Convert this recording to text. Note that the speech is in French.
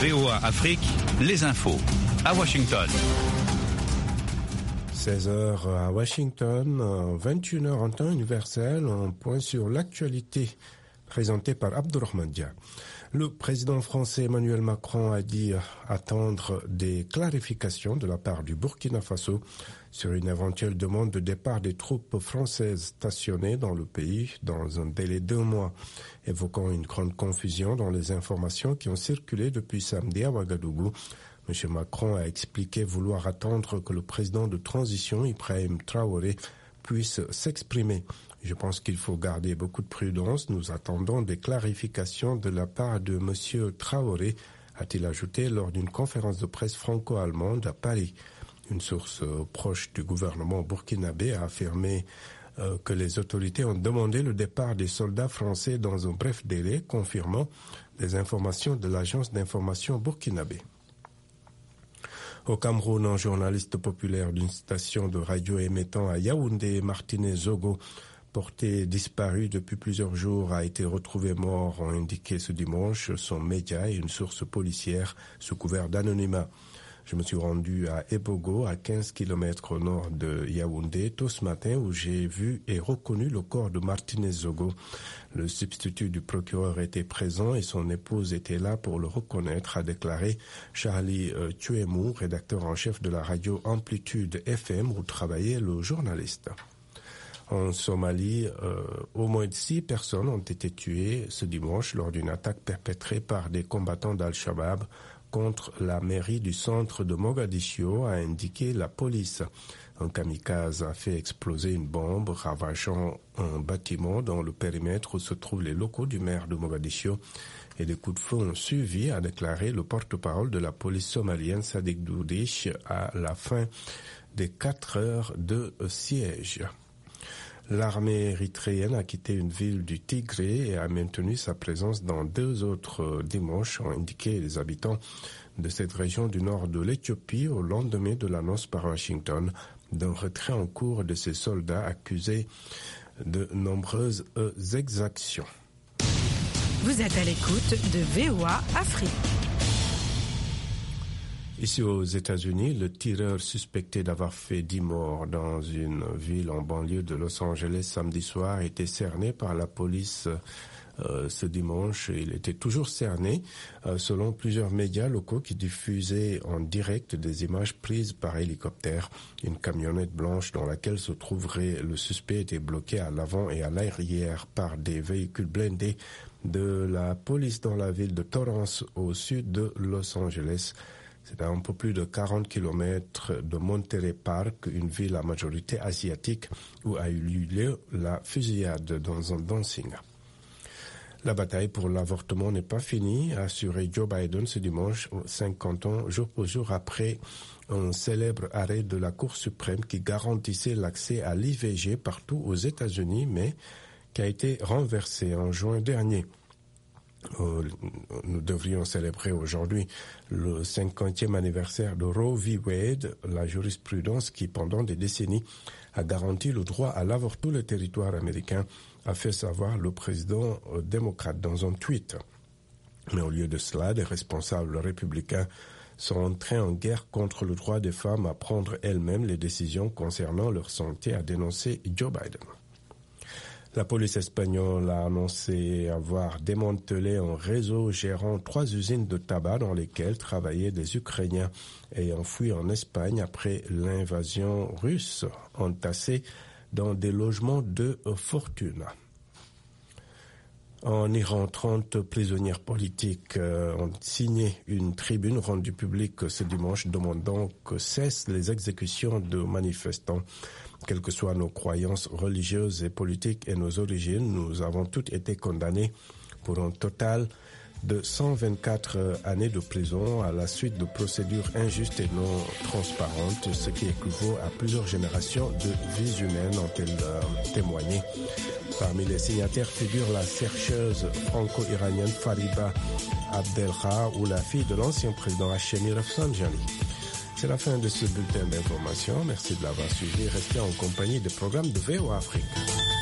VOA Afrique, les infos. À Washington. 16h à Washington, 21h en temps universel, un point sur l'actualité présenté par Abdourahmane Dia. Le président français Emmanuel Macron a dit attendre des clarifications de la part du Burkina Faso sur une éventuelle demande de départ des troupes françaises stationnées dans le pays dans un délai d'1 mois, évoquant une grande confusion dans les informations qui ont circulé depuis samedi à Ouagadougou. M. Macron a expliqué vouloir attendre que le président de transition, Ibrahim Traoré, puisse s'exprimer. Je pense qu'il faut garder beaucoup de prudence. Nous attendons des clarifications de la part de M. Traoré, a-t-il ajouté lors d'une conférence de presse franco-allemande à Paris. Une source proche du gouvernement burkinabé a affirmé que les autorités ont demandé le départ des soldats français dans un bref délai, confirmant les informations de l'agence d'information burkinabé. Au Cameroun, un journaliste populaire d'une station de radio émettant à Yaoundé, Martinez Zogo, porté disparu depuis plusieurs jours, a été retrouvé mort, ont indiqué ce dimanche son média et une source policière sous couvert d'anonymat. Je me suis rendu à Ebogo, à 15 km au nord de Yaoundé, tôt ce matin, où j'ai vu et reconnu le corps de Martinez Zogo. Le substitut du procureur était présent et son épouse était là pour le reconnaître, a déclaré Charlie Tuemou, rédacteur en chef de la radio Amplitude FM, où travaillait le journaliste. En Somalie, au moins 6 personnes ont été tuées ce dimanche lors d'une attaque perpétrée par des combattants d'Al-Shabaab contre la mairie du centre de Mogadiscio, a indiqué la police. Un kamikaze a fait exploser une bombe ravageant un bâtiment dans le périmètre où se trouvent les locaux du maire de Mogadiscio et des coups de feu ont suivi, a déclaré le porte-parole de la police somalienne Sadiq Doudish à la fin des 4 heures de siège. L'armée érythréenne a quitté une ville du Tigré et a maintenu sa présence dans 2 autres dimanches, ont indiqué les habitants de cette région du nord de l'Éthiopie au lendemain de l'annonce par Washington d'un retrait en cours de ses soldats accusés de nombreuses exactions. Vous êtes à l'écoute de VOA Afrique. Ici aux États-Unis, le tireur suspecté d'avoir fait 10 morts dans une ville en banlieue de Los Angeles samedi soir a été cerné par la police ce dimanche. Il était toujours cerné selon plusieurs médias locaux qui diffusaient en direct des images prises par hélicoptère. Une camionnette blanche dans laquelle se trouverait le suspect était bloquée à l'avant et à l'arrière par des véhicules blindés de la police dans la ville de Torrance au sud de Los Angeles. C'est à un peu plus de 40 km de Monterey Park, une ville à majorité asiatique où a eu lieu la fusillade dans un dancing. La bataille pour l'avortement n'est pas finie, a assuré Joe Biden ce dimanche, 50 ans, jour pour jour après un célèbre arrêt de la Cour suprême qui garantissait l'accès à l'IVG partout aux États-Unis, mais qui a été renversé en juin dernier. Nous devrions célébrer aujourd'hui le 50e anniversaire de Roe v. Wade, la jurisprudence qui, pendant des décennies, a garanti le droit à l'avortement sur le territoire américain, a fait savoir le président démocrate dans un tweet. Mais au lieu de cela, des responsables républicains sont entrés en guerre contre le droit des femmes à prendre elles-mêmes les décisions concernant leur santé, a dénoncé Joe Biden. La police espagnole a annoncé avoir démantelé un réseau gérant 3 usines de tabac dans lesquelles travaillaient des Ukrainiens ayant fui en Espagne après l'invasion russe, entassés dans des logements de fortune. En Iran, 30 prisonnières politiques ont signé une tribune rendue publique ce dimanche demandant que cessent les exécutions de manifestants. Quelles que soient nos croyances religieuses et politiques et nos origines, nous avons toutes été condamnés pour un total de 124 années de prison à la suite de procédures injustes et non transparentes, ce qui équivaut à plusieurs générations de vies humaines, ont-elles témoigné. Parmi les signataires figure la chercheuse franco-iranienne Fariba Abdelha ou la fille de l'ancien président Hachemi Rafsanjani. C'est la fin de ce bulletin d'information. Merci de l'avoir suivi. Restez en compagnie des programmes de VOA Afrique.